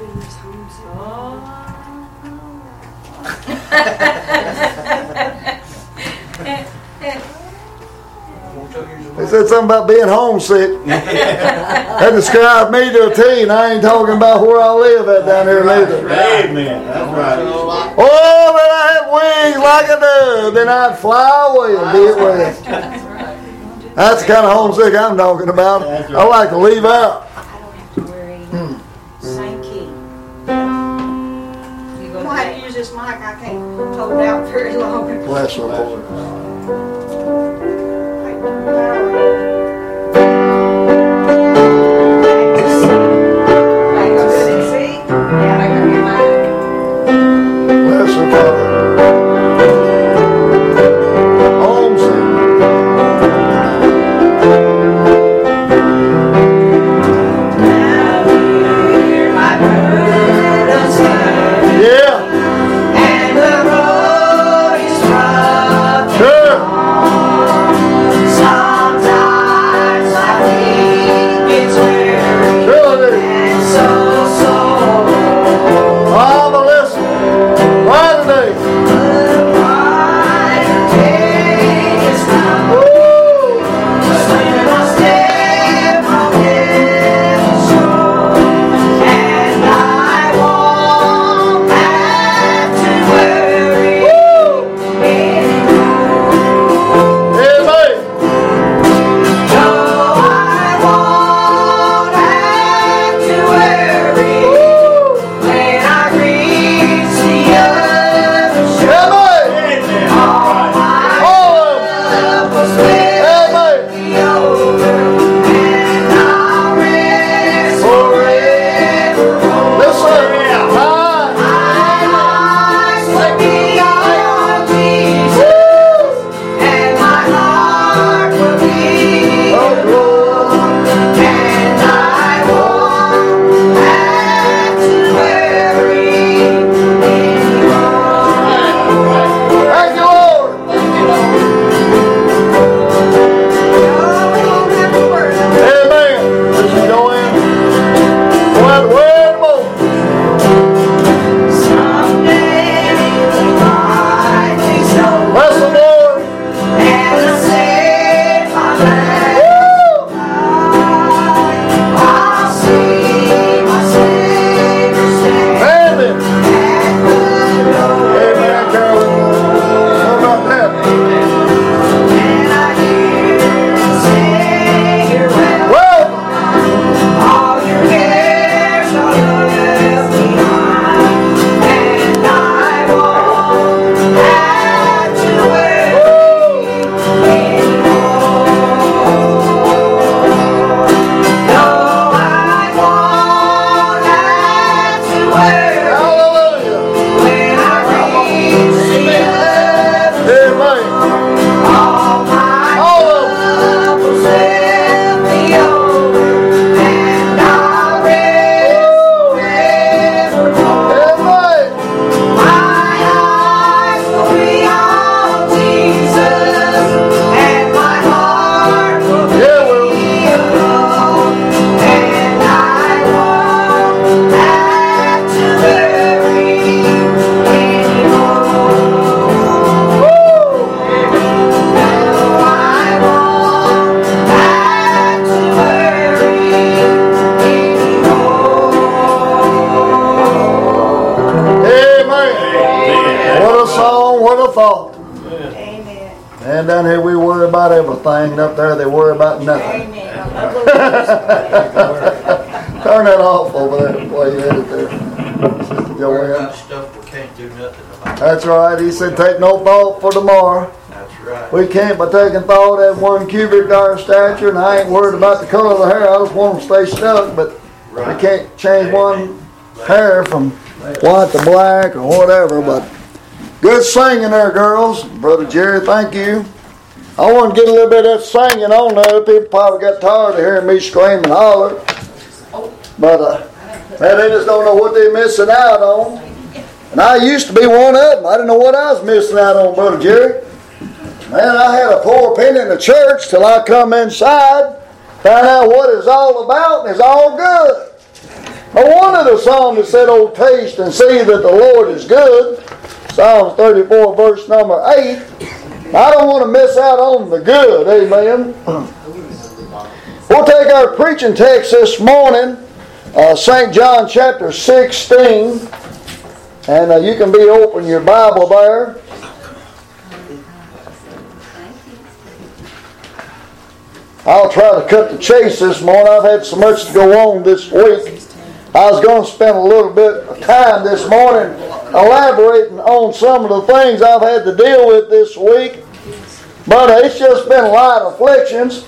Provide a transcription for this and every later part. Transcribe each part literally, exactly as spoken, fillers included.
goodness, homesick. He said something about being homesick. That described me to a T, and I ain't talking about where I live at down here later. Amen. That's right. Oh, but I had wings like a dove, then I'd fly away and be at rest. That's the kind of homesick I'm talking about. I like to leave out. I don't have to worry. Same key. You gonna have to use this mic. I can't hold it out very long. Bless her, Lord. Bless her, Father. Homesick. Yeah. And the road is rough. Sure. Sometimes I think it's weary Sure it is. and so sore. Oh, but listen. Right today. The brighter day is come. When I step on heaven's shore, and I won't have to worry anymore. Amen. No, I won't have to worry when I reach the other shore. Amen. All my All of them. troubles will Amen. be over, and I'll rest forevermore. Listen. Hi. My eyes will be on Jesus, and my heart will be Oh, glory. and I won't have to worry anymore. Thank you, Lord. No, we won't have to worry. Amen. Let's go in. One word more. Someday the light is over, Bless the Lord. and I say my last I'll see my Savior stand Amen. at the door, Amen, Carolyn. How about that? and I hear him say, "You're welcome. Well, All your cares are left behind, and I won't have to worry anymore. No, I won't have to worry hallelujah. when I reach the other. Amen. All my All of them. troubles will be over, and I'll rest forevermore. Amen. My eyes will be on Jesus, and my heart will be Yeah, well. alone, and I won't have to worry anymore. No, I won't have to worry anymore. Amen. What a song, what a thought. Amen. And down here we worry about everything, and up there they worry about nothing. Amen. I love those. Turn that off over there while you had it there. Sister Worry Joanne. about stuff we can't do nothing about. That's right. He said, take no thought for tomorrow. That's right. We can't but taking thought at one cubic our stature, and I ain't worried about the color of the hair. I just want them to stay stuck, but we can't change one hair from white to black or whatever. But good singing there, girls. Brother Jerry, thank you. I want to get a little bit of that singing on there. People probably got tired of hearing me scream and holler. But uh, man, they just don't know what they're missing out on. And I used to be one of them. I didn't know what I was missing out on, Brother Jerry. Man, I had a poor opinion of church till I come inside, found out what it's all about, and it's all good. No wonder the psalmist said, "Oh, taste and see that the Lord is good." Psalms thirty-four, verse number eight. I don't want to miss out on the good. Amen. We'll take our preaching text this morning, uh, Saint John chapter sixteen. And uh, you can be open your Bible there. I'll try to cut the chase this morning. I've had so much to go on this week. I was going to spend a little bit of time this morning elaborating on some of the things I've had to deal with this week. But it's just been light afflictions.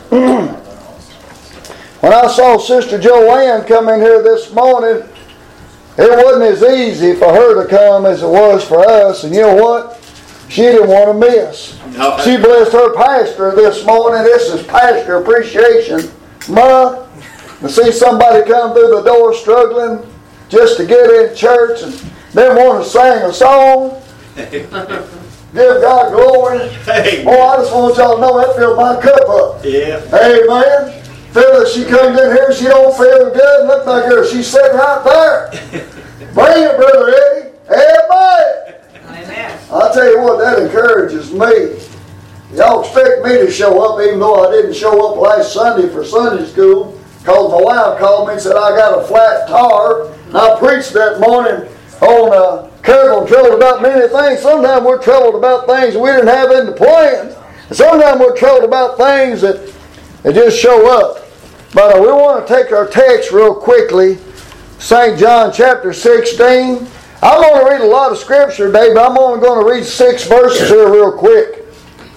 When I saw Sister Joanne come in here this morning, it wasn't as easy for her to come as it was for us. And you know what? She didn't want to miss. No. She blessed her pastor this morning. This is Pastor Appreciation Month. To see somebody come through the door struggling just to get in church and then want to sing a song. Give God glory. Hey, boy, I just want y'all to know that filled my cup up. Yeah. Amen. Feel that she comes in here, she don't feel good, look like her. She's sitting right there. Bring it, Brother Eddie. Amen. Amen. I'll tell you what, that encourages me. Y'all expect me to show up, even though I didn't show up last Sunday for Sunday school. Because my wife called me and said, I got a flat tire. And I preached that morning on uh, careful and troubled about many things. Sometimes we're troubled about things we didn't have in the plan. And sometimes we're troubled about things that, that just show up. But uh, we want to take our text real quickly. Saint John chapter sixteen. I'm going to read a lot of scripture today, but I'm only going to read six verses here real quick.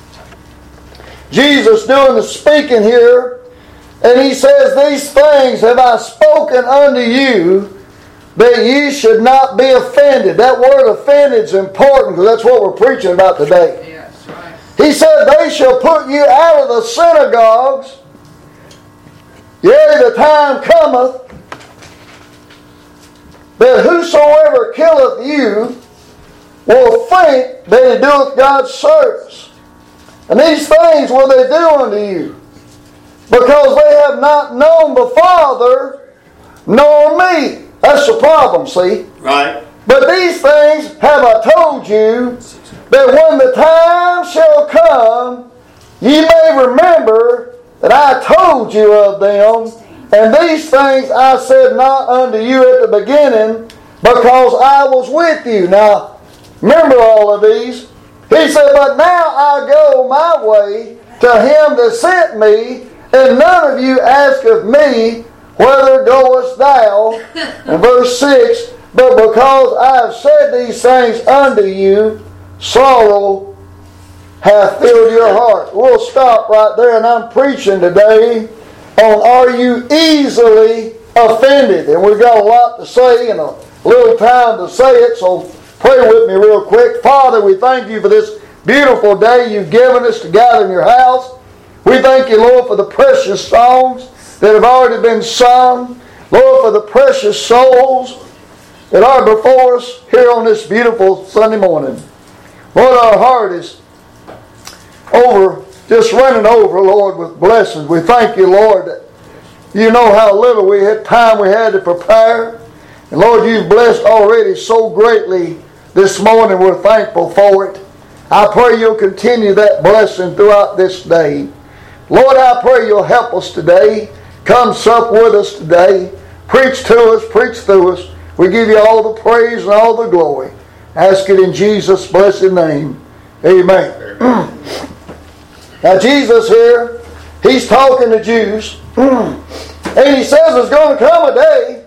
Jesus doing the speaking here. And he says, "These things have I spoken unto you, that ye should not be offended." That word offended is important because that's what we're preaching about today. Yes, right. He said, "They shall put you out of the synagogues. Yea, the time cometh, that whosoever killeth you will think that he doeth God's service. And these things will they do unto you, because they have not known the Father nor me." That's the problem, see? Right. "But these things have I told you, that when the time shall come, ye may remember that I told you of them. And these things I said not unto you at the beginning, because I was with you." Now, remember all of these. He said, "But now I go my way to him that sent me, and none of you ask of me, whither goest thou?" And verse six, "But because I have said these things unto you, sorrow hath filled your heart." We'll stop right there, and I'm preaching today on "Are you easily offended?" And we've got a lot to say and a little time to say it, so pray with me real quick. Father, we thank you for this beautiful day you've given us to gather in your house. We thank you, Lord, for the precious songs that have already been sung. Lord, for the precious souls that are before us here on this beautiful Sunday morning. Lord, our heart is over, just running over, Lord, with blessings. We thank you, Lord, that you know how little we had time we had to prepare. And Lord, you've blessed already so greatly this morning. We're thankful for it. I pray you'll continue that blessing throughout this day. Lord, I pray you'll help us today. Come sup with us today. Preach to us, preach through us. We give you all the praise and all the glory. Ask it in Jesus' blessed name. Amen. Now Jesus here, he's talking to Jews. And he says there's going to come a day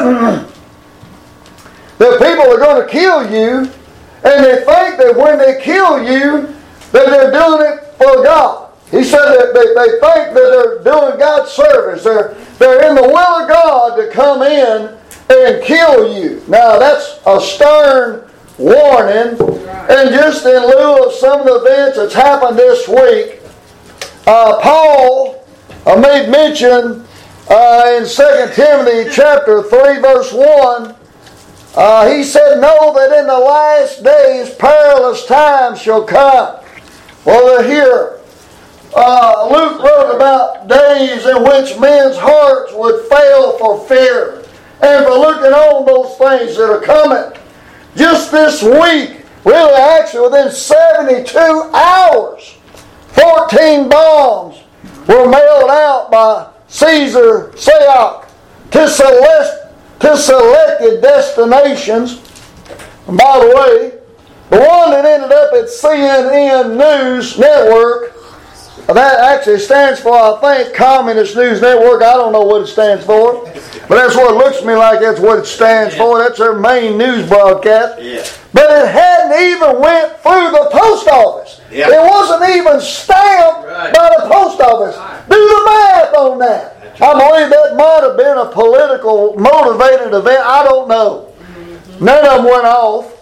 that people are going to kill you. And they think that when they kill you, that they're doing it for God. He said that they, they think that they're doing God's service. They're, they're in the will of God to come in and kill you. Now that's a stern warning. And just in lieu of some of the events that's happened this week, uh, Paul uh, made mention uh, in Second Timothy chapter three verse one. Uh, he said, "Know that in the last days perilous times shall come." Well, here uh, Luke wrote about days in which men's hearts would fail for fear. and for looking on those things that are coming. Just this week, really actually within seventy-two hours, fourteen bombs were mailed out by Caesar Sayoc to, select, to selected destinations. And by the way, the one that ended up at C N N News Network, that actually stands for, I think, Communist News Network. I don't know what it stands for. But that's what it looks to me like that's what it stands for. That's their main news broadcast. Yeah. But it hadn't even went through the post office. Yeah. It wasn't even stamped Right. by the post office. Do the math on that. I believe that might have been a political motivated event. I don't know. None of them went off.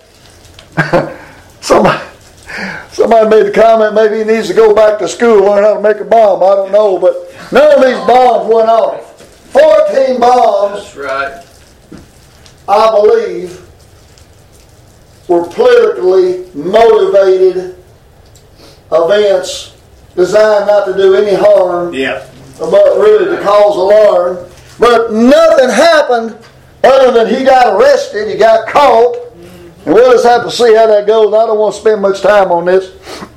somebody, somebody made the comment maybe he needs to go back to school, learn how to make a bomb. I don't know. But none of these bombs went off. fourteen bombs, That's right. I believe, were politically motivated events designed not to do any harm, Yeah. but really to cause alarm. But nothing happened other than he got arrested, he got caught, and we'll just have to see how that goes. I don't want to spend much time on this.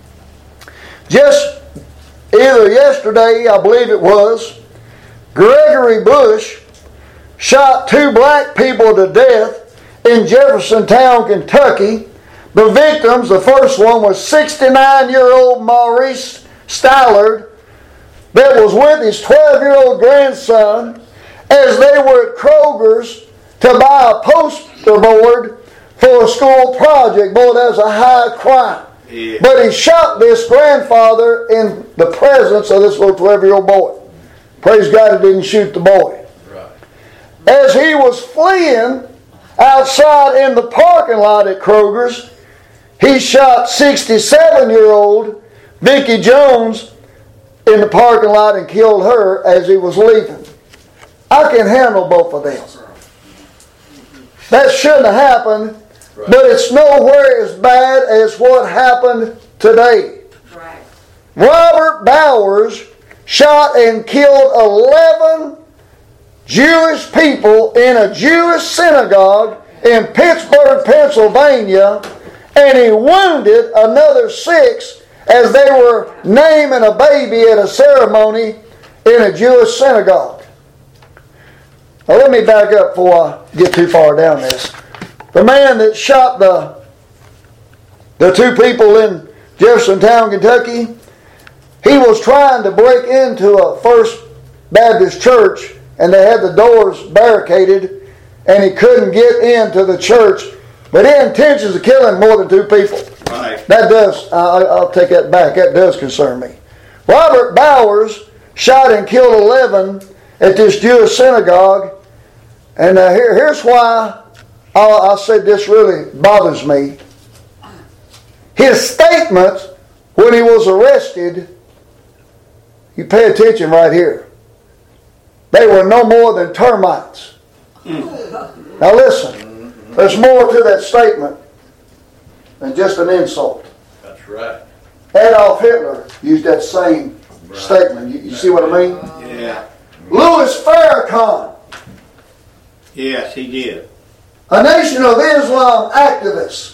Just either yesterday, I believe it was, Gregory Bush shot two black people to death in Jeffersontown, Kentucky. The victims, the first one was sixty-nine-year-old Maurice Stallard that was with his twelve-year-old grandson as they were at Kroger's to buy a poster board for a school project. Boy, that was a high crime. Yeah. But he shot this grandfather in the presence of this little twelve-year-old boy. Praise God he didn't shoot the boy. Right. As he was fleeing outside in the parking lot at Kroger's, he shot sixty-seven-year-old Vicki Jones in the parking lot and killed her as he was leaving. I can handle both of them. That shouldn't have happened, Right. but it's nowhere as bad as what happened today. Right. Robert Bowers shot and killed eleven Jewish people in a Jewish synagogue in Pittsburgh, Pennsylvania, and he wounded another six as they were naming a baby at a ceremony in a Jewish synagogue. Now let me back up before I get too far down this. The man that shot the, the two people in Jeffersontown, Kentucky, he was trying to break into a First Baptist church and they had the doors barricaded and he couldn't get into the church. But he had intentions of killing more than two people. Right. That does, uh, I'll take that back, that does concern me. Robert Bowers shot and killed eleven at this Jewish synagogue. And uh, here, here's why I, I said this really bothers me. His statement when he was arrested, you pay attention right here. They were no more than termites. Mm. Now listen, there's more to that statement than just an insult. That's right. Adolf Hitler used that same Right. statement. You, you see what I mean? Yeah. Louis Farrakhan, Yes, he did. a Nation of Islam activist,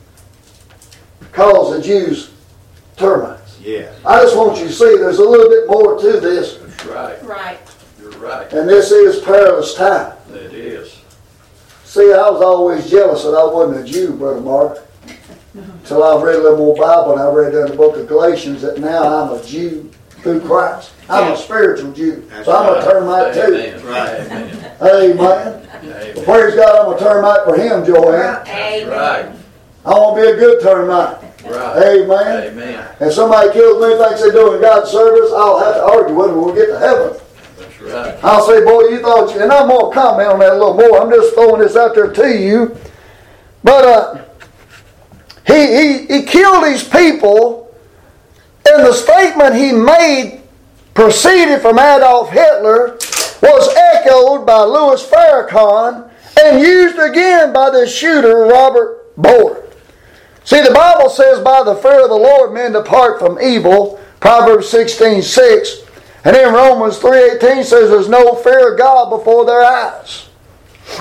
calls the Jews termites. Yes. I just want you to see there's a little bit more to this, That's right. Right. You're right. and this is perilous time. It is. See, I was always jealous that I wasn't a Jew, Brother Mark, until I read a little more Bible and I read in the book of Galatians that now I'm a Jew through Christ. I'm a spiritual Jew, so I'm a termite too. Amen. Right. Amen. Amen. Amen. Praise God, I'm a termite for him, Joanne. That's Amen. right. I want to be a good termite. Right. Amen. Amen. And somebody kills me, thinks they're doing God's service, I'll have to argue with them when we get to heaven. That's right. I'll say, boy, you thought you, and I'm going to comment on that a little more. I'm just throwing this out there to you. But uh, he, he, he killed these people, and the statement he made proceeded from Adolf Hitler, was echoed by Louis Farrakhan, and used again by the shooter, Robert Board. See, the Bible says, by the fear of the Lord men depart from evil, Proverbs sixteen six. And in Romans three eighteen says, there's no fear of God before their eyes.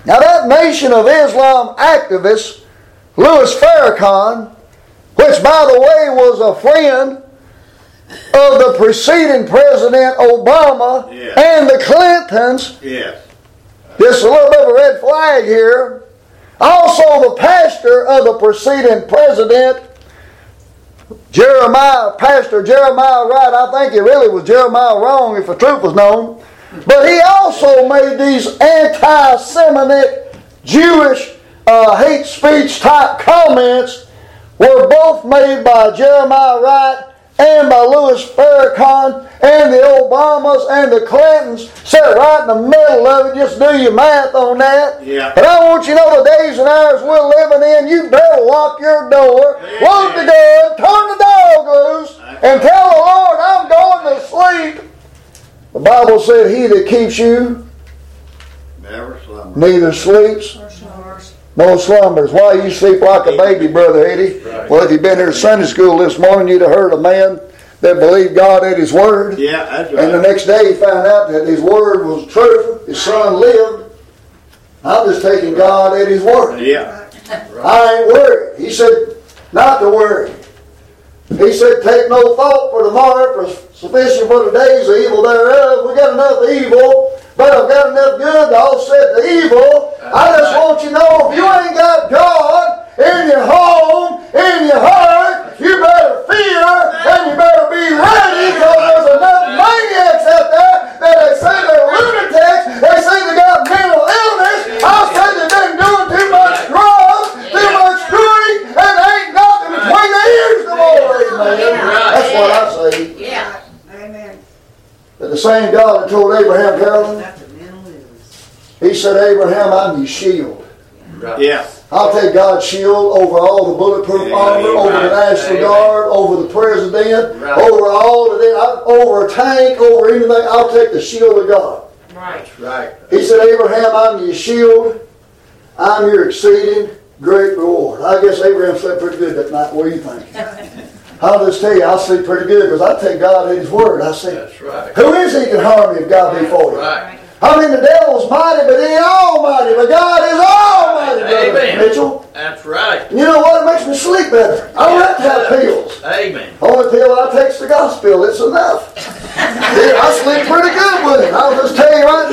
Now that Nation of Islam activist, Louis Farrakhan, which by the way was a friend of the preceding President Obama Yeah. and the Clintons, Yes. just a little bit of a red flag here. Also the pastor of the preceding president, Jeremiah, Pastor Jeremiah Wright, I think it really was Jeremiah wrong if the truth was known. But he also made these anti-Semitic, Jewish uh, hate speech type comments were both made by Jeremiah Wright and by Louis Farrakhan, and the Obamas and the Clintons sat right in the middle of it. Just do your math on that. Yeah. And I want you to know the days and hours we're living in, you better lock your door, Yeah. load the gun, turn the dog loose, and tell the Lord, I'm going to sleep. The Bible said, he that keeps you Never slumber. neither sleeps nor slumbers. Why you sleep like a baby, Brother Eddie? Right. Well, if you've been here to Sunday school this morning, you'd have heard a man that believed God at His Word. Yeah, that's And the right. next day he found out that His Word was true. His son lived. I'm just taking God at His Word. Yeah. I ain't worried. He said, not to worry. He said, take no thought for tomorrow, for sufficient for the days of evil thereof. We got enough evil, but I've got enough good to offset the evil. I just want you to know, if you ain't got God in your home, in your heart, you better fear and you better be ready, because there's enough maniacs out there that they say they're lunatics, they say they got mental illness. I'll say they've been doing too much drugs, too much drink, and there ain't nothing between the ears no more. Amen. That's what I say. Yeah. Amen. That the same God that told Abraham, Carolyn, That's a mental illness. He said, Abraham, I'm your shield. Right. Yeah. I'll take God's shield over all the bulletproof Yeah, armor, over the right. National Amen. Guard, over the president, Right. over all of that, over a tank, over anything. I'll take the shield of God. Right. That's right. He said, Abraham, I'm your shield. I'm your exceeding great reward. I guess Abraham slept pretty good that night. What do you think? I'll just tell you, I sleep pretty good because I take God at His Word. I say, That's right. who is he can harm me if God be for you? Right. I mean, the devil's mighty, but he ain't almighty. But God is almighty, Brother Amen. Mitchell. That's right. You know what? It makes me sleep better. I don't have to have pills. Amen. Only pill I take's the gospel. It's enough. Yeah, I sleep pretty good with it. I'll just tell you right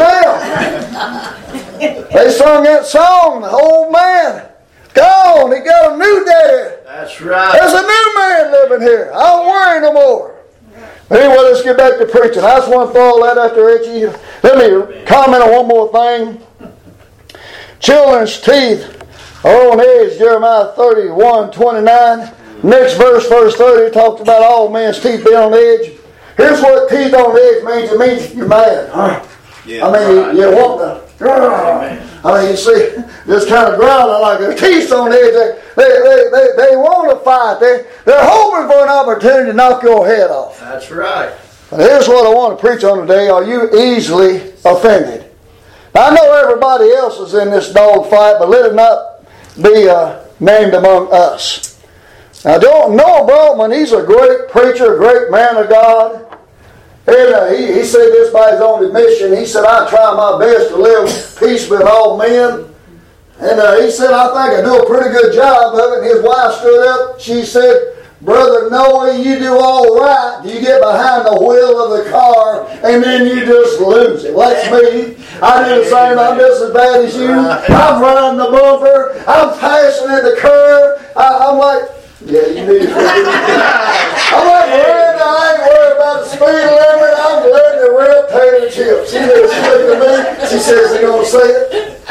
now. They sung that song, the old man gone. He got a new dad. That's right. There's a new man living here. I don't worry no more. Anyway, let's get back to preaching. I just want to throw all that out there at you. Let me comment on one more thing. Children's teeth are on edge, Jeremiah thirty-one twenty-nine. Next verse, verse thirty, talks about all men's teeth being on edge. Here's what teeth on edge means. It means you're mad. Yeah. I mean, you, you want to... I mean, you see, this kind of growling like their teeth on edge. They, they, they, they, they want to fight. They, they're hoping for an opportunity to knock your head off. That's right. But here's what I want to preach on today. Are you easily offended? Now, I know everybody else is in this dog fight, but let it not be uh, named among us. Now, don't, Noah Brotman, he's a great preacher, a great man of God. And uh, he, he said this by his own admission. He said, I try my best to live peace with all men. And uh, he said, I think I do a pretty good job of it. And his wife stood up. She said, Brother Noah, you do all right. You get behind the wheel of the car and then you just lose it. Well, that's me. I do the same. I'm just as bad as you. I'm running the bumper. I'm passing at the curve. I, I'm like, yeah, you need to. I'm like, Miranda, I ain't worried about the speed limit. I'm letting the real potato chips. She didn't speak to me. She says they're going to say it.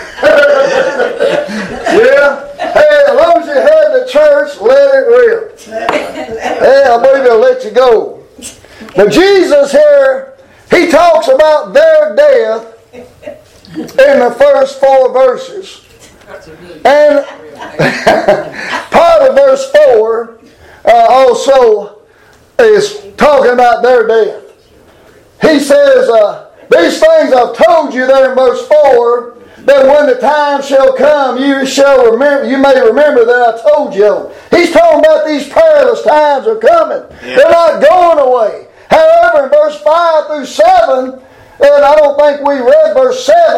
Yeah. Hey, as long as you head to church, let it rip. Hey, I believe it'll let you go. But Jesus here, He talks about their death in the first four verses. And part of verse four uh, also is talking about their death. He says, uh, these things I've told you there in verse four, that when the time shall come, you shall remember. You may remember that I told you. He's talking about these perilous times are coming. Yeah. They're not going away. However, in verse five through seven, and I don't think we read verse seven,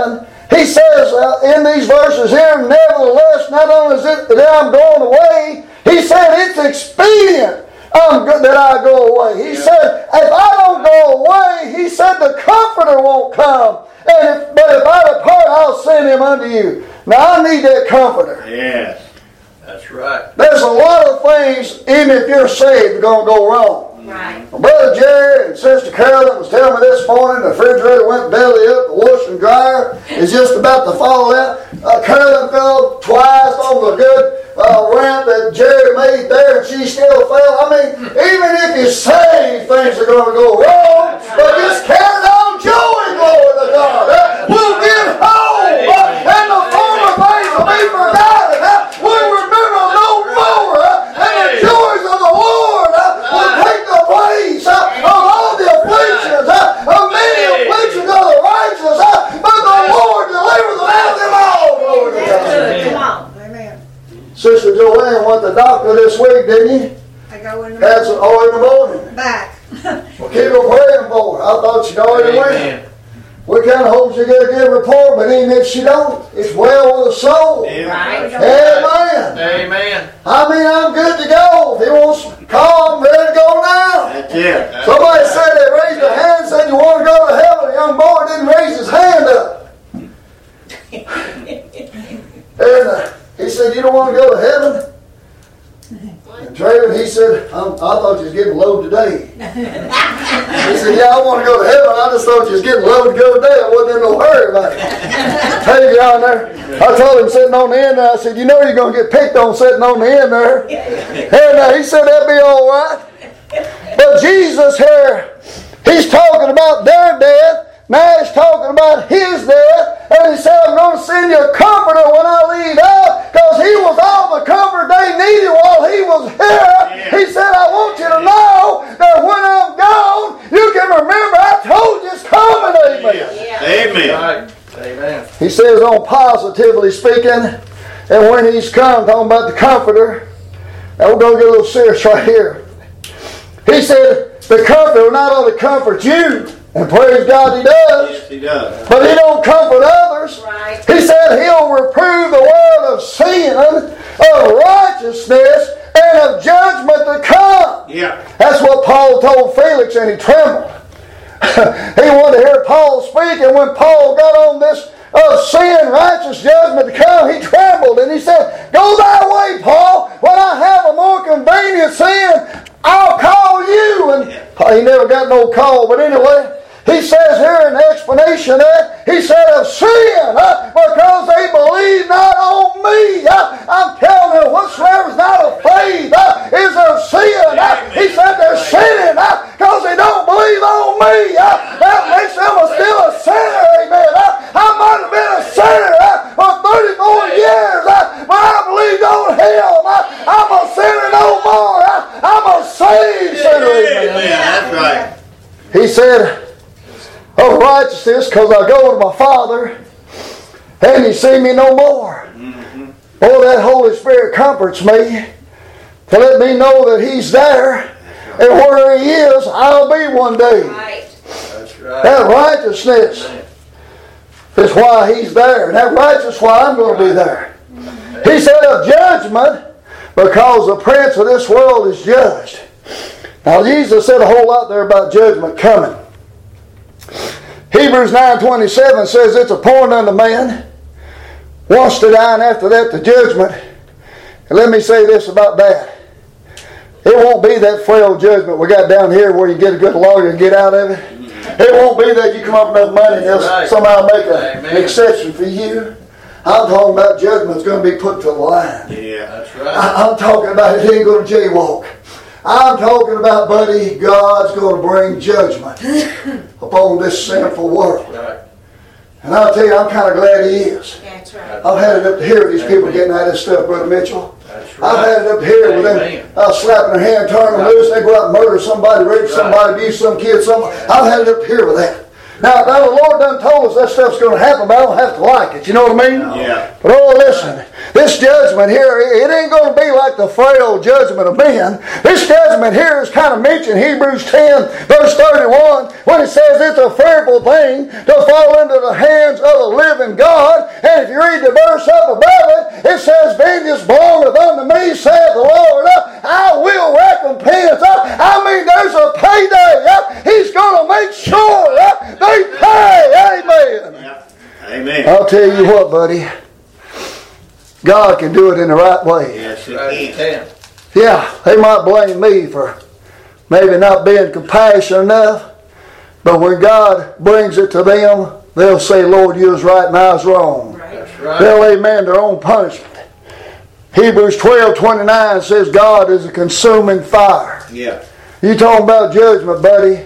he says uh, in these verses here, nevertheless, not only is it that I'm going away, he said it's expedient I'm good that I go away. He yeah. said, if I don't go away, he said the Comforter won't come. And if, but if I depart, I'll send him unto you. Now I need that Comforter. Yes. That's right. There's a lot of things, even if you're saved, are going to go wrong. Right. Well, Brother Jerry and Sister Carolyn was telling me this morning the refrigerator went belly up, the washer and dryer is just about to fall out. Uh, Carolyn fell twice on the good uh, ramp that Jerry made there, and she still fell. I mean, even if you save, things are going to go wrong, but just carry on joy, glory to God. Uh, we'll get home, uh, and the former things will be forgotten. Uh, we'll remember no more, uh, and the joys of the Lord uh, will take the place uh, of all the afflictions, uh, of many afflictions of the righteous, uh, but the Lord delivers them out of them all. Glory to God. Come on. Amen. Sister Joanne went to the doctor this week, didn't you? I go in the Had some, oh, in the morning. back. Well, keep on praying for her. I thought she'd already went. Amen. We kind of hope she get a good report, but even if she don't, it's well with the soul. Right. Amen. Amen. I mean, I'm good to go. If he wants to call, I'm ready to go now. That's it. Somebody said they raised their hand and said, you want to go to heaven? A young boy didn't raise his hand up. And uh, he said, you don't want to go to heaven? And Traven, he said, I'm, I thought you was getting low today. He said, yeah, I want to go to heaven. I just thought you was getting low to go today. I wasn't in no hurry about it. Hey, down there. I told him sitting on the end there, I said, you know you're going to get picked on sitting on the end there. And uh, he said, that'd be all right. But Jesus here, he's talking about their death. Now he's talking about his death. And he said, I'm going to send you a comforter when I leave out, because he was all the comfort they needed while he was here. Yeah. He said, I want you to know that when I'm gone, you can remember I told you it's coming. Amen. Yeah. Amen. Right. Amen. He says, on positively speaking, and when he's come, talking about the comforter, and we're going to get a little serious right here. He said, the comforter will not only comfort you, and praise God he does. Yes, he does. But he don't comfort others. Right. He said he'll reprove the world of sin, of righteousness, and of judgment to come. Yeah. That's what Paul told Felix, and he trembled. He wanted to hear Paul speak, and when Paul got on this of sin, righteous judgment to come, he trembled, and he said, go thy way, Paul. When I have a more convenient sin, I'll call you. And he never got no call, but anyway, he says here in the explanation that he said of sin, uh, because they believe not on me. Uh, I'm telling you, whatsoever is not of faith uh, is of sin. Uh, he said they're sinning because uh, they don't believe on me. Uh, that makes them a still a sinner. Amen. Uh, I might have been a sinner uh, for thirty-four years, uh, but I believed on him. Uh, I'm a sinner no more. Uh, I'm a saved sinner. Amen. Amen. That's right. He said, of righteousness, because I go to my Father, and you see me no more. Mm-hmm. Oh, that Holy Spirit comforts me to let me know that he's there, and where he is, I'll be one day. Right. That's right. That righteousness is why he's there, and that righteousness is why I'm going to be there. He said of judgment, because the prince of this world is judged. Now, Jesus said a whole lot there about judgment coming. Hebrews nine twenty-seven says it's appointed unto man once to die, and after that the judgment. And let me say this about that. It won't be that frail judgment we got down here where you get a good lawyer and get out of it. It won't be that you come up with enough money and they'll Right. somehow make a, Amen. an exception for you. I'm talking about judgment's going to be put to the line. Yeah. That's right. I, I'm talking about it ain't going to jaywalk. I'm talking about, buddy, God's going to bring judgment upon this sinful world. Right. And I'll tell you, I'm kind of glad he is. That's right. I've had it up to here with these people getting at this stuff, Brother Mitchell. That's right. I've had it up to here with them Amen. uh, slapping their hand, turning them loose, they go out and murder somebody, rape Right. somebody, abuse some kid, somebody. I've had it up here with that. Now, now the Lord done told us that stuff's going to happen, but I don't have to like it. You know what I mean? Yeah. But oh, listen, this judgment here, it ain't going to be like the frail judgment of men. This judgment here is kind of mentioned in Hebrews ten, verse thirty-one, when it says it's a fearful thing to fall into the hands of the living God. And if you read the verse up above it, it says, vengeance belongeth unto me, saith the Lord. I will recompense. I mean, there's a payday. He's going to make sure they pay. Amen. Yeah. Amen. I'll tell you what, buddy. God can do it in the right way. Yes, it Right, you can. can. Yeah, they might blame me for maybe not being compassionate enough, but when God brings it to them, they'll say, Lord, you was right and I was wrong. Right. That's right. They'll amen their own punishment. Hebrews twelve twenty-nine says God is a consuming fire. Yeah. You talking about judgment, buddy.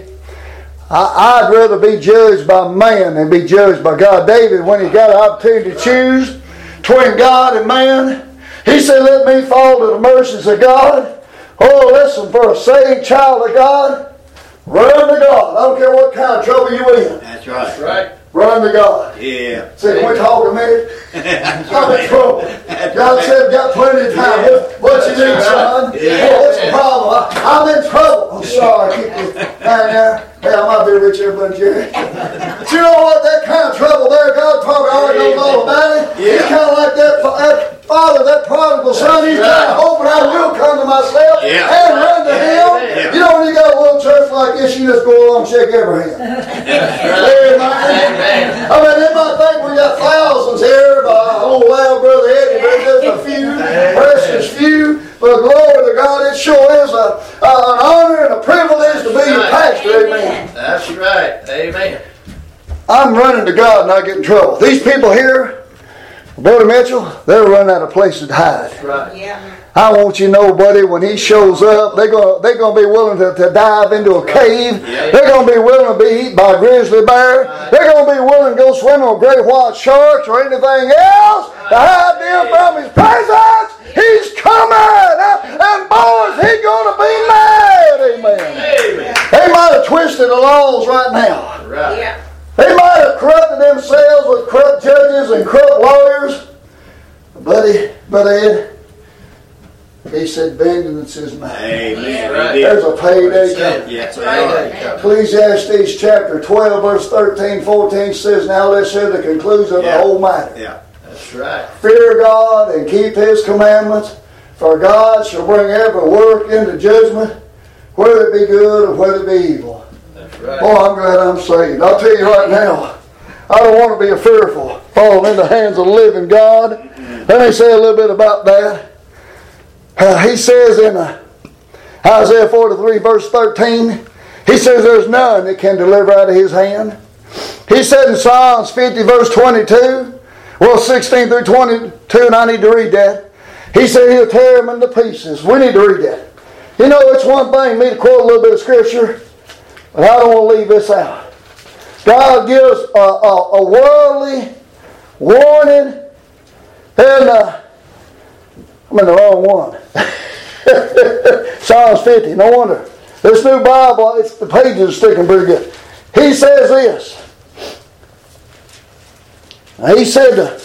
I, I'd rather be judged by man than be judged by God. David, when he got an opportunity to choose between God and man, he said, let me fall to the mercies of God. Oh, listen, for a saved child of God, run to God. I don't care what kind of trouble you're in. That's right. That's right. Run to God. Yeah. Say, quit talking a minute. That's I'm in right. trouble. God said, got plenty of time. What, what you need, That's son? right. Yeah. Oh, what's the problem? I, I'm in trouble. I'm sorry. Keep you down there. Hey, I might be rich here, but Jerry. But you know what? That kind of trouble there, God probably already knows all about it. He's Yeah. kind of like that, that father, that prodigal son. He's kind of hoping I will come to myself Yeah. and run to Him. Yeah. You know, when you got a little church like this, you just go along and shake every hand. Amen. Amen. I mean, they might think we got thousands here, but old loud brother Eddie, but just a few, precious few. But glory to God, it sure is a, a, an honor and a privilege to be your pastor. Amen. That's right. Amen. I'm running to God and not get in trouble. These people here, Brother Mitchell, they're running out of places to hide. That's right. Yeah. I want you to know, buddy, when he shows up, they're going they're gonna be willing to, to dive into a cave. Yeah. They're going to be willing to be eaten by a grizzly bear. Right. They're going to be willing to go swimming with great white sharks or anything else to hide them from His presence. He's coming. And boys, He's going to be mad. Amen. Amen. They might have twisted the laws right now. Right. Yeah. They might have corrupted themselves with corrupt judges and corrupt lawyers. Buddy, Brother Ed, he said, vengeance is mine. Amen. Right. He did. There's a payday coming. Yes, Right. right. Ecclesiastes chapter twelve, verse thirteen, fourteen says, now let's hear the conclusion of Yeah. the whole matter. Yeah. That's right. Fear God and keep His commandments, for God shall bring every work into judgment, whether it be good or whether it be evil. That's right. Oh, I'm glad I'm saved. I'll tell you right now, I don't want to be a fearful, falling in the hands of the living God. Let me say a little bit about that. Uh, he says in uh, Isaiah forty-three, verse thirteen, he says there's none that can deliver out of His hand. He said in Psalms fifty, verse twenty-two, well, sixteen through twenty-two, and I need to read that. He said He'll tear them into pieces. We need to read that. You know, it's one thing me to quote a little bit of Scripture, but I don't want to leave this out. God gives a, a, a worldly warning, and uh, I'm in the wrong one. Psalms fifty, no wonder. This new Bible, it's, the pages are sticking pretty good. He says this. Now he said, uh,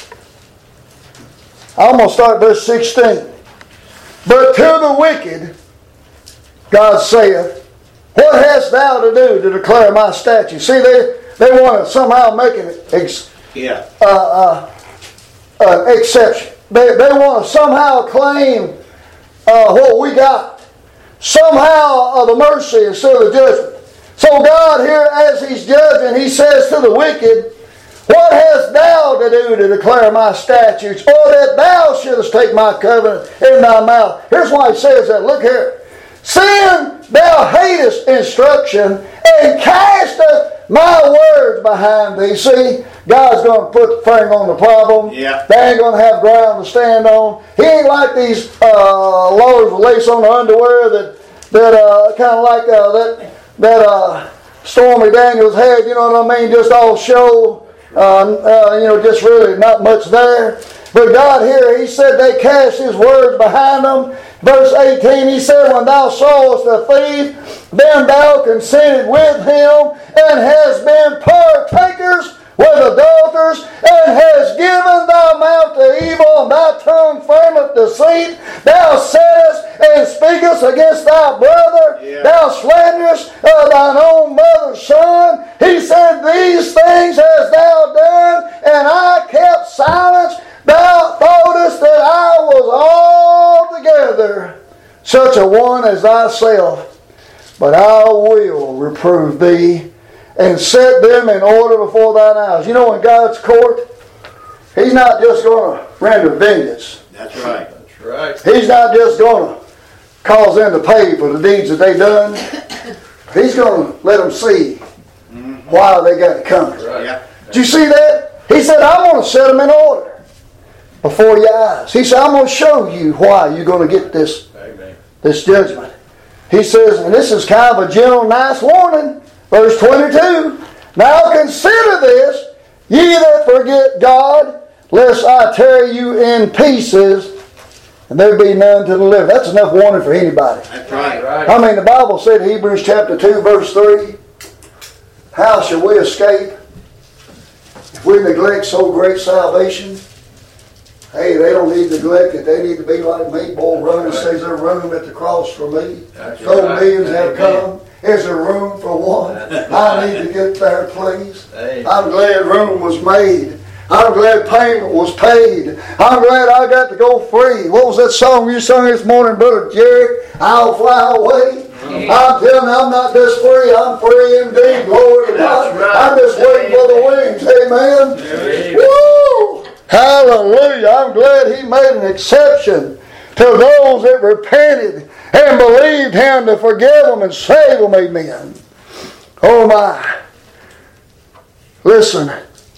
I'm going to start verse sixteen. But to the wicked, God saith, what hast thou to do to declare my statutes? See, they, they want to somehow make an ex, Yeah. uh, uh, uh, exception. They, they want to somehow claim uh, what we got. Somehow uh, the mercy instead of the judgment. So God here, as He's judging, He says to the wicked, what hast thou to do to declare my statutes, or that thou shouldest take my covenant in thy mouth? Here's why He says that. Look here. Seeing thou hatest instruction, and casteth my words behind thee. See, God's going to put the finger on the problem. Yeah. They ain't going to have ground to stand on. He ain't like these uh, lawyers with lace on their underwear that, that uh, kind of like uh, that, that uh, Stormy Daniels had, you know what I mean? Just all show. Uh, uh, you know, just really not much there. But God here, He said they cast His words behind them. Verse eighteen, He said, when thou sawest a thief, then thou consented with him, and hast been partakers with adulterers, and hast given thy mouth to evil, and thy tongue frameth deceit. Thou saidest and speakest against thy brother. Yeah. Thou slanderest of thine own mother's son. He said, these things hast thou done, and I kept silence. Thou thoughtest that I was altogether such a one as thyself. But I will reprove thee, and set them in order before thine eyes. You know, in God's court, He's not just going to render vengeance. That's right. That's right. He's not just going to cause them to pay for the deeds that they done. He's going to let them see why they got it coming. Right. Yeah. Did you see that? He said, I'm going to set them in order before your eyes. He said, I'm going to show you why you're going to get this, Amen. this judgment. He says, and this is kind of a gentle, nice warning. Verse twenty-two, now consider this, ye that forget God, lest I tear you in pieces, and there be none to deliver. That's enough warning for anybody. That's right. Right. I mean, the Bible said in Hebrews chapter two, verse three, how shall we escape if we neglect so great salvation? Hey, they don't need neglect it. They need to be like me. Boy, running says there's room at the cross for me. That's Though right. millions have Amen. come, is there room for one? I need to get there, please. Amen. I'm glad room was made. I'm glad payment was paid. I'm glad I got to go free. What was that song you sung this morning, Brother Jerry? I'll fly away. I'm telling you, I'm not just free. I'm free indeed. Glory to God. That's right. I'm just waiting for the wings. Amen. Amen. Woo! Hallelujah. I'm glad He made an exception to those that repented and believed Him to forgive them and save them. Amen. Oh my. Listen.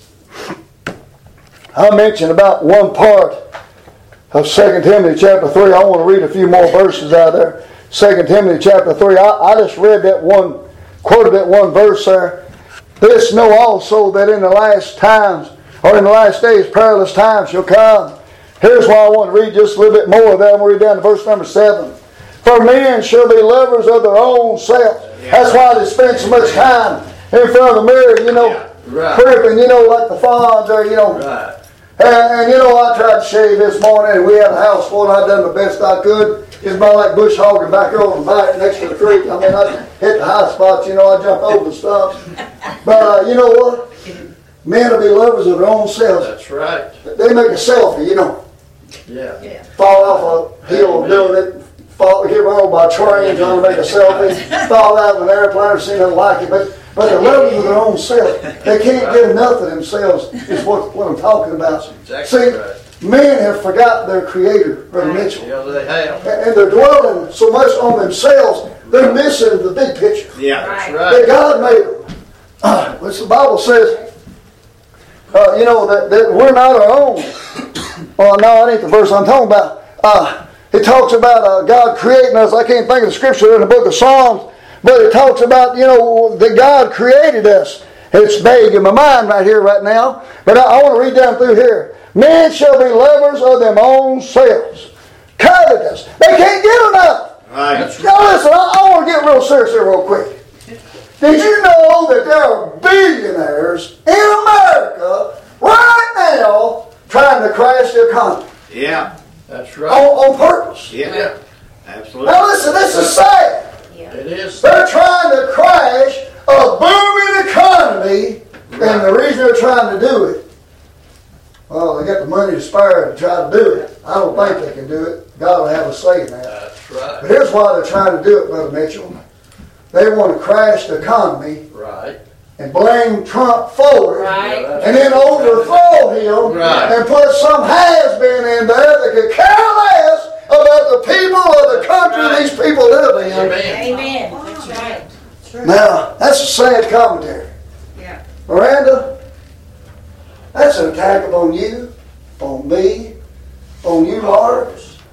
I mentioned about one part of Second Timothy chapter three. I want to read a few more verses out of there. Second Timothy chapter three. I, I just read that one, quoted that one verse there. This know also that in the last times, or in the last days, perilous times shall come. Here's why I want to read just a little bit more of that. I'm going to read down to verse number seven. For men shall be lovers of their own self. That's why they spend so much time in front of the mirror, you know, Right. cripping, you know, like the fawns or, you know. Right. And, and you know, I tried to shave this morning, and we had a house full, and I done the best I could. It's about like bush hogging back there on the back next to the creek. I mean, I hit the high spots, you know, I jump over the stumps. But uh, you know what? Men will be lovers of their own selves. That's right. They make a selfie, you know, Yeah. fall off a hill doing it, fall, get run over by a train trying to make a selfie, fall out of an airplane or see nothing like it. But but they're lovers of their own self. They can't get enough of themselves, is what, what I'm talking about. Exactly See, right. men have forgotten their Creator, Brother Mitchell. Yeah, they have. And and they're dwelling so much on themselves, they're missing the big picture Yeah. That's that right. God made them. Uh, which the Bible says, uh, you know, that, that we're not our own. Well, no, that ain't the verse I'm talking about. Uh, it talks about uh, God creating us. I can't think of the scripture in the book of Psalms, but it talks about, you know, that God created us. It's vague in my mind right here, right now. But I, I want to read down through here. Men shall be lovers of their own selves. Covetous. They can't get enough. Right. Now listen, I, I want to get real serious here real quick. Did you know that there are billionaires in America right now trying to crash the economy Yeah. That's on, right. on purpose? Yeah. Yeah. Absolutely. Now listen, this is sad. It is. They're trying to crash a booming economy, and the reason they're trying to do it, well, they got the money to spare to try to do it. I don't think they can do it. God will have a say in that. That's right. But here's why they're trying to do it, Brother Mitchell. They want to crash the economy Right. and blame Trump for it, Right. Yeah, that's and then overthrow him Right. and put some has-been in there that could care less about the people of the country Right. these people live in. Amen. Amen. That's right. Now, that's a sad commentary. Yeah. Miranda, that's an attack upon you, on me, on you, Mark,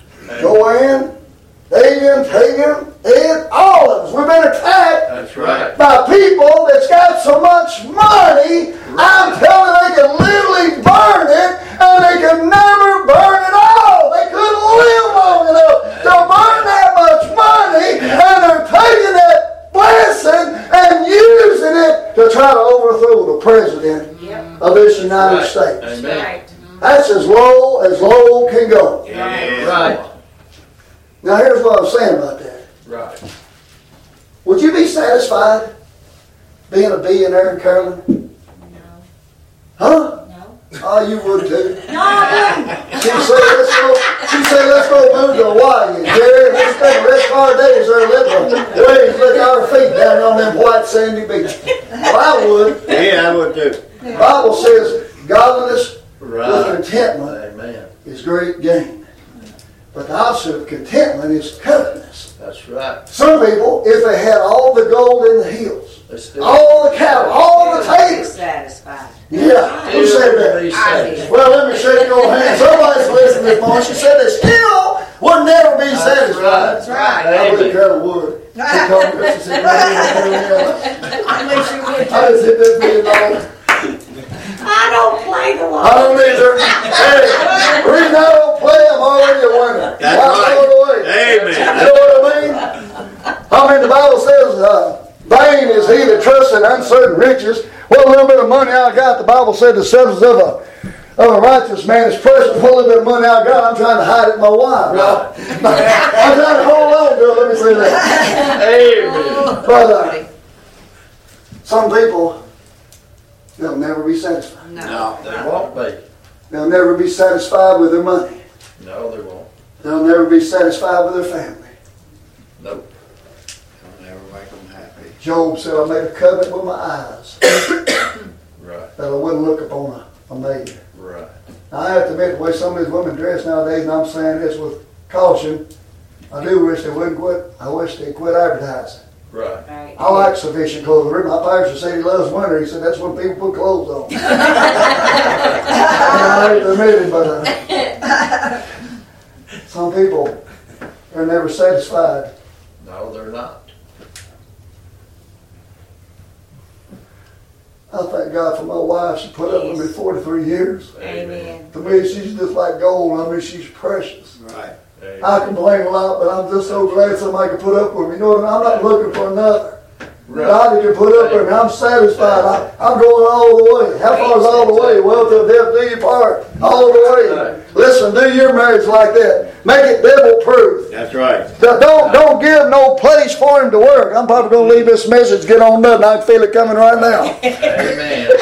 Joanne, Adrian, Pagan, Ed, all of us. We've been attacked That's right. by people that's got so much money I'm telling you, they can literally burn it, and they can never burn it all. They couldn't live long enough to burn that much money, and they're taking that blessing and using it to try to overthrow the president Yep. of this United Right. States. Amen. Right. That's as low as low can go. Yeah. Right. Now here's what I'm saying about that. Right. Would you be satisfied being a billionaire in Carolyn? No. Huh? No. Oh, you would too. No, I wouldn't. She said, let's go, she said, let's go move to Hawaii. Jerry, let's spend the rest of our days there living. Waves lick our feet down on them white sandy beaches. Well, I would. Yeah, I would too. The Bible says godliness with Right. contentment Amen. is great gain. But the opposite of contentment is covetousness. That's right. Some people, if they had all the gold in the hills, They still all the cattle, all the taters. Satisfied. Yeah, who said that? be I did. satisfied. Well, let me shake your hand. Somebody's listening this morning. She said they still would never be satisfied. That's right. I would Carol would. She called me up and said, I wish you would. I just hit that million dollars. I don't play the I lottery. don't either. Hey, the reason I don't play, I'm already a winner. That's I'm right. all the way. Amen. You know what I mean? I mean, the Bible says, uh, vain is he that trusts in uncertain riches. What little bit of money I got, the Bible said the substance of a of a righteous man is precious. What little bit of money I got, I'm trying to hide it in my wife. I'm trying to hold on to it, let me say that. Amen. But uh, some people, they'll never be satisfied. No. They won't be. They'll never be satisfied with their money. No, they won't. They'll never be satisfied with their family. Nope. I'll never make them happy. Job said, I made a covenant with my eyes Right. that I wouldn't look upon a, a maid. Right. Now, I have to admit, the way some of these women dress nowadays, and I'm saying this with caution, I do wish they wouldn't quit. I wish they'd quit advertising. Right. Right. I like sufficient clothing. My pastor said he loves winter. He said that's when people put clothes on. And I hate to admit it, but uh, some people are never satisfied. No, they're not. I thank God for my wife. She put up with me forty-three years. Amen. To me, she's just like gold. I mean, she's precious. Right. Amen. I complain a lot, but I'm just so glad somebody can put up with me. You know what I mean? I'm not looking for another. God can put up with me. I'm satisfied. I, I'm going all the way. How far is all the way? Well, to death do you part. All the way. Listen, do your marriage like that. Make it devil proof. That's right. Don't don't give no place for him to work. I'm probably going to leave this message, get on nothing. I can feel it coming right now. Amen.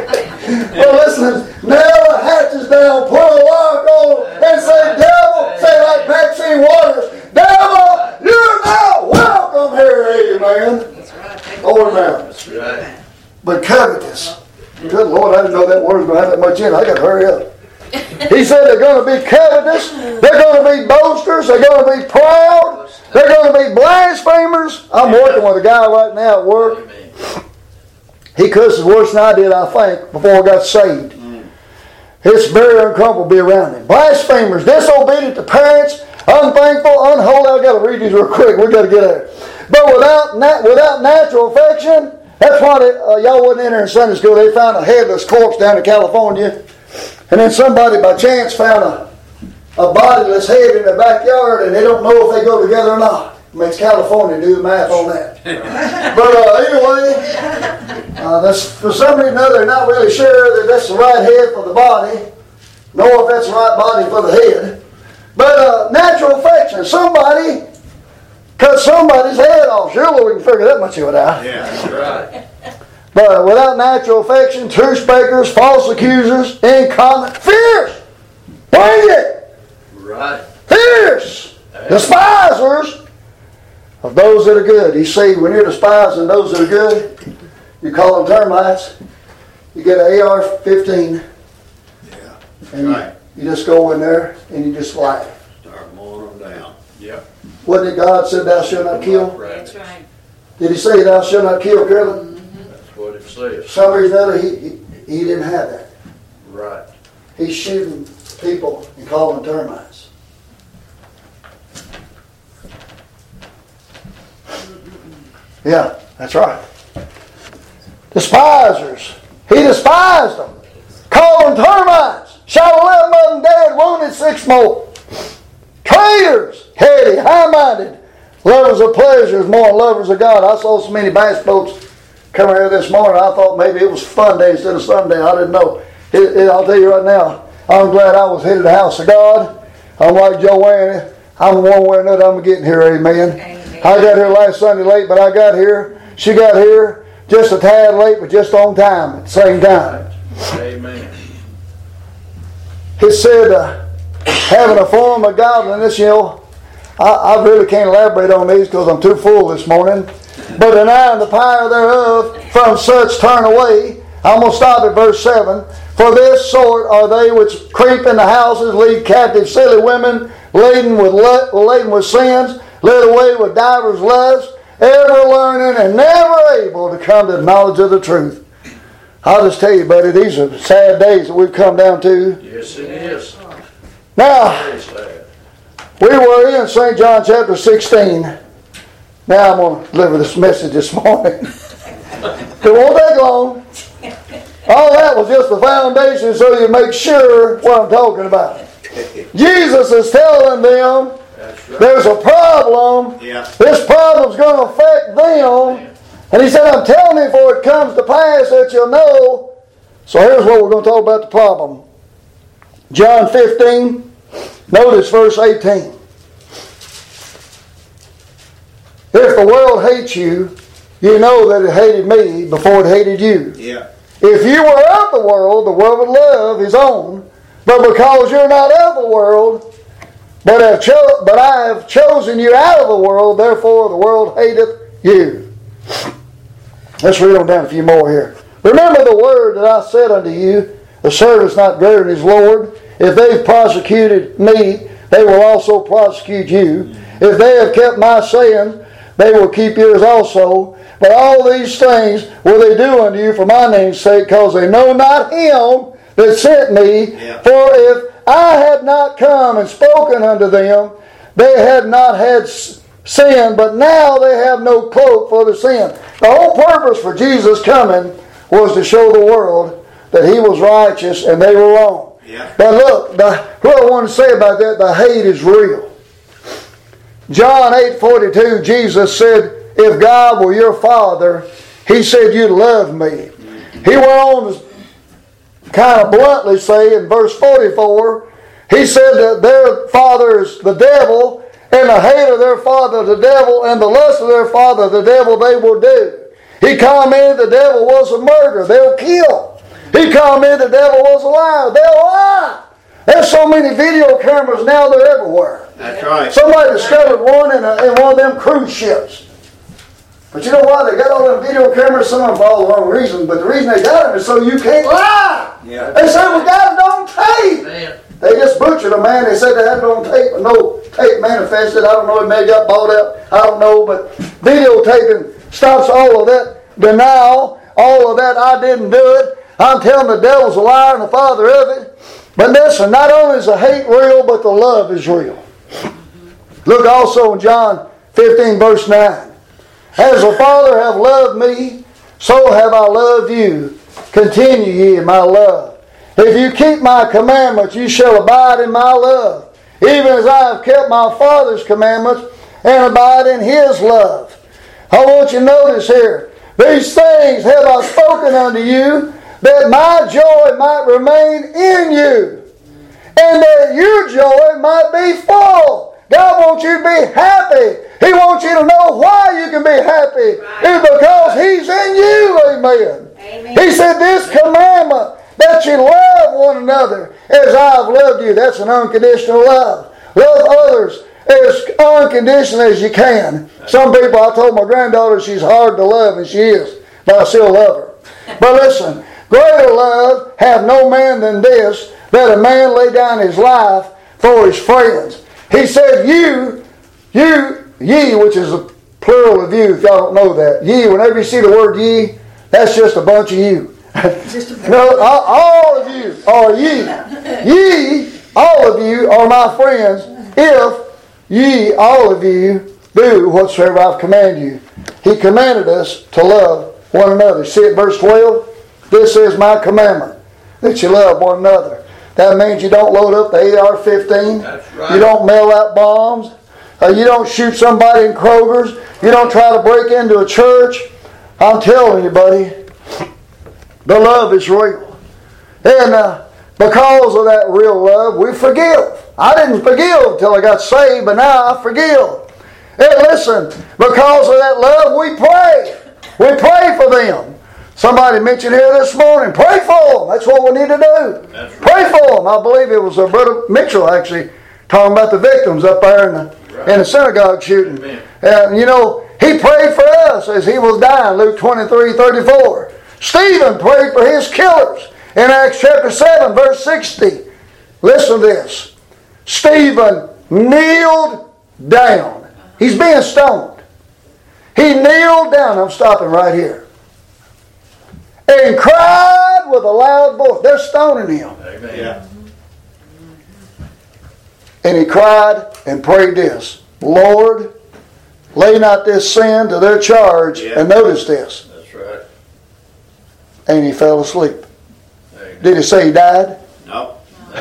Well, listen, nail the hatches down, put a lock on, and say, devil, say like Maxine Waters, devil, you're now welcome here, amen. That's right. Or now. That's right. But covetous. Good Lord, I didn't know that word was going to have that much in it. I got to hurry up. He said they're going to be covetous, they're going to be boasters, they're going to be proud, they're going to be blasphemers. I'm working with a guy right now at work. Amen. He cusses worse than I did, I think, before I got saved. It's very uncomfortable to be around him. Blasphemers, disobedient to parents, unthankful, unholy. I've got to read these real quick. We've got to get there. But without nat- without natural affection, that's why they, uh, y'all wasn't in there in Sunday school. They found a headless corpse down in California. And then somebody by chance found a, a bodiless head in their backyard, and they don't know if they go together or not. It makes California do the math on that. But uh, anyway, uh, that's, for some reason or other, they're not really sure that that's the right head for the body, nor if that's the right body for the head. But uh, natural affection, somebody cut somebody's head off. Surely we can figure that much of it out. Yeah. That's right. But without natural affection, truce breakers, false accusers, incontinent, fierce, bring it, Right. fierce, despisers of those that are good. You see, when you're despising those that are good, you call them termites. You get an A R fifteen, Yeah. and you, Right. you just go in there and you just laugh. Start mowing them down. Yep. Wasn't it God said, "Thou shalt not kill"? That's right. Did He say, "Thou shalt not kill"? Carolyn? That's what it says. For some reason or other, he, he he didn't have that. Right. He's shooting people and calling them termites. Yeah, that's right. Despisers. He despised them, called them termites, shot eleven of them dead, wounded six more. Traitors, heady, high-minded, lovers of pleasures more than lovers of God. I saw so many bass boats come here this morning. I thought maybe it was fun day instead of Sunday. I didn't know. It, it, I'll tell you right now, I'm glad I was headed to the house of God. I'm like Joanne. I'm one way or another. I'm getting here. Amen. Amen. I got here last Sunday late, but I got here. She got here just a tad late, but just on time at the same time. Amen. It said, uh, having a form of godliness, you know, I, I really can't elaborate on these because I'm too full this morning. But denying the power thereof, from such turn away. I'm going to stop at verse seven. For this sort are they which creep into houses, lead captive silly women, laden with laden with sins, led away with divers lusts, ever learning and never able to come to the knowledge of the truth. I'll just tell you, buddy, these are sad days that we've come down to. Yes, it is. Now, Very sad. we were in Saint John chapter sixteen. Now I'm going to deliver this message this morning. It won't take long. All that was just the foundation so you make sure what I'm talking about. Jesus is telling them That's right. there's a problem. Yeah. This problem's going to affect them. And he said, I'm telling you before it comes to pass that you'll know. So here's what we're going to talk about the problem. John fifteen, notice verse eighteen. If the world hates you, you know that it hated me before it hated you. Yeah. If you were of the world, the world would love his own. But because you're not of the world, but, have cho- but I have chosen you out of the world, therefore the world hateth you. Let's read on down a few more here. Remember the word that I said unto you, the servant's not greater than his Lord. If they've prosecuted me, they will also prosecute you. If they have kept my saying, they will keep yours also. But all these things will they do unto you for my name's sake, because they know not him that sent me. Yeah. For if I had not come and spoken unto them, they had not had sin, but now they have no cloak for the sin. The whole purpose for Jesus coming was to show the world that he was righteous and they were wrong. Yeah. But look, the, what I want to say about that, the hate is real. John eight forty-two, Jesus said, if God were your father, he said you'd love me. He went on to kind of bluntly say in verse forty-four, he said that their father is the devil, and the hate of their father the devil, and the lust of their father the devil they will do. He commented the devil was a murderer. They'll kill. He commented the devil was a liar. They'll lie. There's so many video cameras now, they're everywhere. That's right. Somebody discovered one in, a, in one of them cruise ships. But you know why? They got all them video cameras, some of them for all the wrong reasons, but the reason they got them is so you can't lie. Yeah. They said, we got it on tape. Man. They just butchered a man. They said they had it on tape, but no tape manifested. I don't know, it may have got bought out. I don't know, but videotaping stops all of that denial, all of that I didn't do it. I'm telling the devil's a liar and the father of it. But listen, not only is the hate real, but the love is real. Look also in John fifteen, verse nine. As the Father hath loved me, so have I loved you. Continue ye in my love. If you keep my commandments, you shall abide in my love, even as I have kept my Father's commandments and abide in his love. I want you to notice here, these things have I spoken unto you, that my joy might remain in you, and that your joy might be full. God wants you to be happy. He wants you to know why you can be happy. It's because he's in you. Amen. Amen. He said this commandment, that you love one another as I have loved you. That's an unconditional love. Love others as unconditional as you can. Some people, I told my granddaughter she's hard to love, and she is, but I still love her. But listen, greater love hath no man than this, that a man lay down his life for his friends. He said, you, you, ye, which is a plural of you, if y'all don't know that. Ye, whenever you see the word ye, that's just a bunch of you. No, all, all of you are ye. Ye, all of you are my friends, if ye, all of you, do whatsoever I've commanded you. He commanded us to love one another. See it, verse twelve? This is my commandment, that you love one another. That means you don't load up the A R fifteen. That's right. You don't mail out bombs. Uh, you don't shoot somebody in Kroger's. You don't try to break into a church. I'm telling you, buddy, the love is real. And uh, because of that real love, we forgive. I didn't forgive until I got saved, but now I forgive. And listen, because of that love, we pray. We pray for them. Somebody mentioned here this morning, pray for them. That's what we need to do. That's right. Pray for them. I believe it was uh, Brother Mitchell actually talking about the victims up there in the, Right. in the synagogue shooting. Amen. And you know, he prayed for us as he was dying, Luke twenty-three thirty-four. Stephen prayed for his killers in Acts chapter seven, verse sixty. Listen to this. Stephen kneeled down. He's being stoned. He kneeled down. I'm stopping right here. And cried with a loud voice. They're stoning him. Amen. Yeah. And he cried and prayed this. Lord, lay not this sin to their charge. Yeah. And notice this. That's right. And he fell asleep. Amen. Did he say he died? No.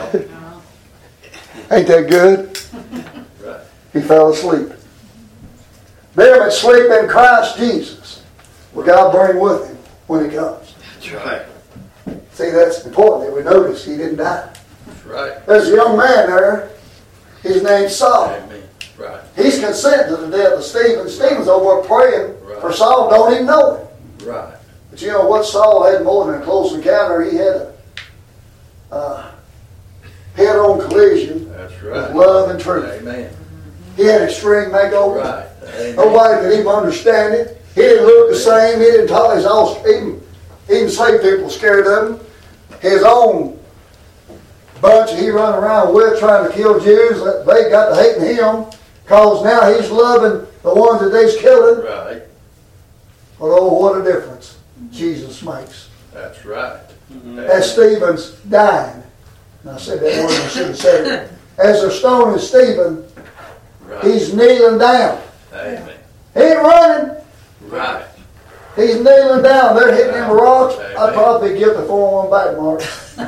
Ain't that good? Right. He fell asleep. Them that sleep in Christ Jesus will God bring with him when he comes. That's right. See, that's important that we notice he didn't die. That's right. There's a young man there. His name's Saul. Amen. Right. He's consenting to the death of Stephen. Stephen's over praying Right. for Saul. Don't even know him. Right. But you know what? Saul had more than a close encounter. He had a uh, head-on collision That's with right. love and truth. Amen. He had a string makeover. Right. Amen. Nobody could even understand it. He didn't look the same. He didn't talk. He's all, even, even saved people scared of him. His own bunch he run around with trying to kill Jews, they got to hating him because now he's loving the ones that they's killing. Right. But oh, what a difference Jesus makes. That's right. As Stephen's dying, and I said that word, I should have said it. As they're stoning Stephen, Right. he's kneeling down. Amen. He ain't running. Right. He's kneeling down. They're hitting him with rocks. Amen. I'd probably give the four one back, Mark.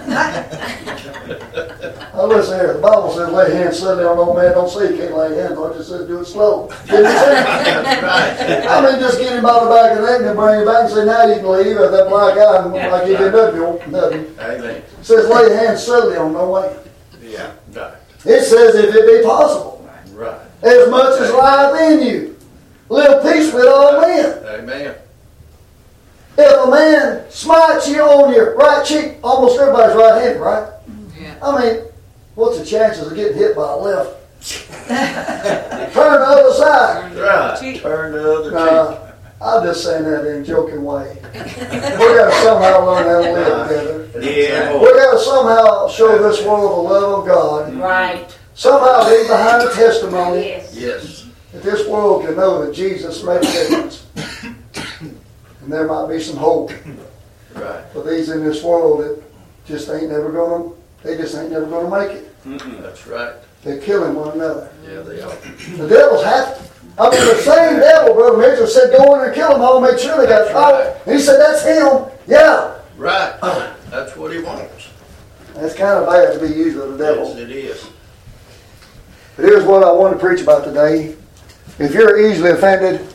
Now listen here. The Bible says lay hands suddenly on no man. Don't say you can't lay hands on it. It just says do it slow. Didn't it say? That's right. I mean, just get him by the back of the neck and then bring him back and say, now you can leave. Or that black eye, like you did nothing. nothing. Amen. It says lay hands suddenly on no man. Yeah. Right. It says if it be possible, Right. as much as lieth in you, live peace with all men. Amen. If a man smites you on your right cheek, almost everybody's right-handed, right? Yeah. I mean, what's the chances of getting hit by a left? Turn the other side. Right. Turn the other cheek. Uh, I'm just saying that in a joking way. We got to somehow learn how to live together. Yeah. We got to somehow show this world the love of God. Right. Somehow leave behind a testimony Yes. Yes. that this world can know that Jesus made a difference. And there might be some hope Right. for these in this world that just ain't never gonna, they just ain't never gonna make it. Mm-mm. That's right. They're killing one another. Yeah, they are. The devil's happy. I mean, the same devil, Brother Mitchell, said go in there and kill them all, make sure they got That's caught. right. And he said, that's him. Yeah. Right. That's what he wants. That's kind of bad to be used with the Yes, devil. it is. But here's what I want to preach about today. If you're easily offended,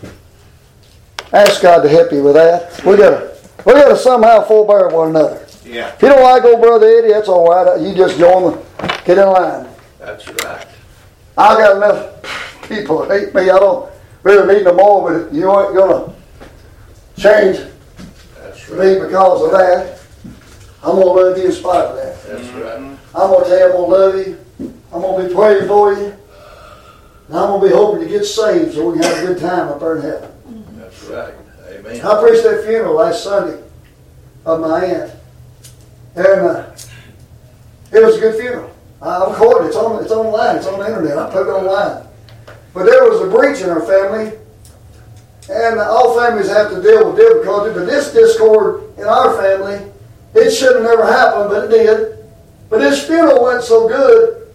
ask God to help you with that. We gotta, we gotta somehow forbear one another. Yeah. If you don't like old Brother Eddie, that's all right. You just join the, get in line. That's right. I got enough people that hate me. I don't really need no more, but you ain't gonna change That's me right. because of that. I'm gonna love you in spite of that. That's right. I'm gonna tell you I'm gonna love you. I'm gonna be praying for you. And I'm gonna be hoping to get saved so we can have a good time up there in heaven. That's right. Amen. I preached that funeral last Sunday of my aunt. And uh, it was a good funeral. I recorded it. It's on, it's online. It's on the internet. I put it online. But there was a breach in our family. And all families have to deal with difficulty. But this discord in our family, it should have never happened, but it did. But this funeral went so good,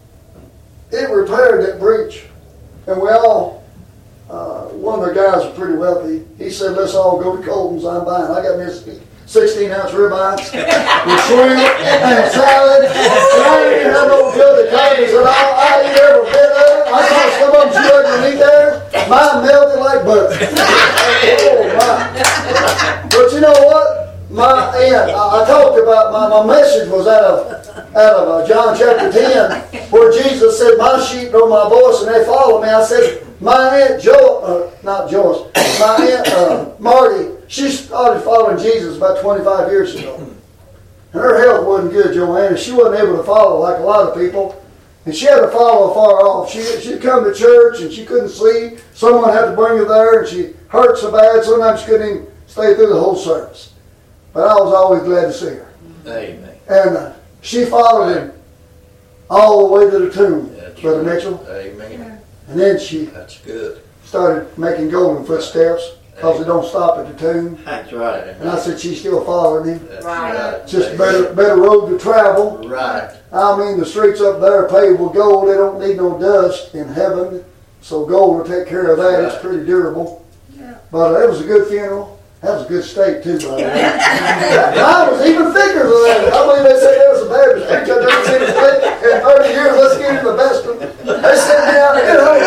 it repaired that breach. And we all, uh, one of the guys was pretty wealthy. He said, let's all go to Colton's. I'm buying. I got me a sixteen ounce ribeyes with shrimp and salad. And I didn't have no good potatoes at all. I ate every bit of it. I saw some of them she wasn't eat there. Mine melted like butter. Oh my. But you know what? My aunt, I, I talked about, my, my message was out of, out of uh, John chapter ten, where Jesus said, my sheep know my voice and they follow me. I said, my aunt Jo, uh, not Joyce, my aunt uh, Marty, she started following Jesus about twenty-five years ago. And her health wasn't good, Joanna. She wasn't able to follow like a lot of people. And she had to follow far off. She, she'd come to church and she couldn't sleep. Someone had to bring her there and she hurt so bad, sometimes she couldn't even stay through the whole service. But I was always glad to see her. Amen. And uh, she followed him all the way to the tomb, That's Brother right. Mitchell. Amen. And then she That's good. started making golden footsteps because they don't stop at the tomb. That's right. And I said she's still following him. That's Right. right. Just a better, better road to travel. Right. I mean, the streets up there are paved with gold. They don't need no dust in heaven. So gold will take care of that. It's pretty durable. But uh, it was a good funeral. That was a good steak too, by the way. Mine was even thicker than that. I believe they said there was a Baptist preacher. I've never seen a steak in thirty years. Let's give him the best one. They sit down and get home.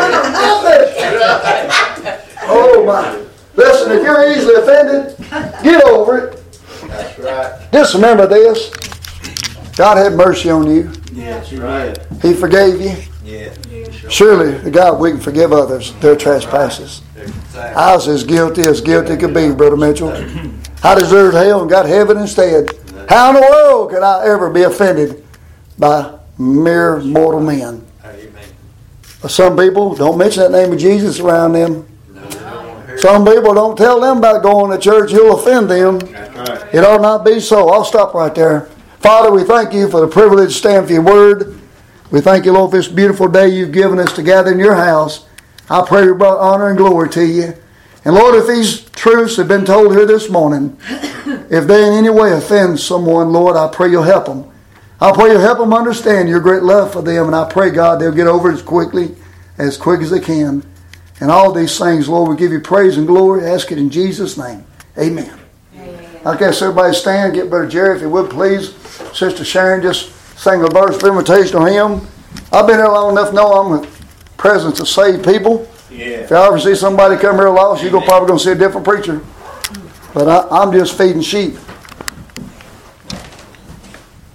Oh my. Listen, if you're easily offended, get over it. That's right. Just remember this. God had mercy on you. Yes, right. He forgave you. Yeah. Surely the God we can forgive others their trespasses. I was as guilty as guilty could be, Brother Mitchell. I deserved hell and got heaven instead. How in the world could I ever be offended by mere mortal men? Amen. Some people don't mention that name of Jesus around them. Some people don't tell them about going to church. You'll offend them. That's right. It ought not be so. I'll stop right there. Father, we thank you for the privilege to stand for your word. We thank you, Lord, for this beautiful day you've given us to gather in your house. I pray we brought honor and glory to you. And Lord, if these truths have been told here this morning, if they in any way offend someone, Lord, I pray you'll help them. I pray you'll help them understand your great love for them. And I pray, God, they'll get over it as quickly, as quick as they can. And all these things, Lord, we give you praise and glory. Ask it in Jesus' name. Amen. Amen. I guess everybody stand. Get Brother Jerry, if you would, please. Sister Sharon, just sing a verse of invitational hymn. I've been here long enough to know I'm the presence of saved people. Yeah. If y'all ever see somebody come here lost, you're probably going to see a different preacher. But I, I'm just feeding sheep.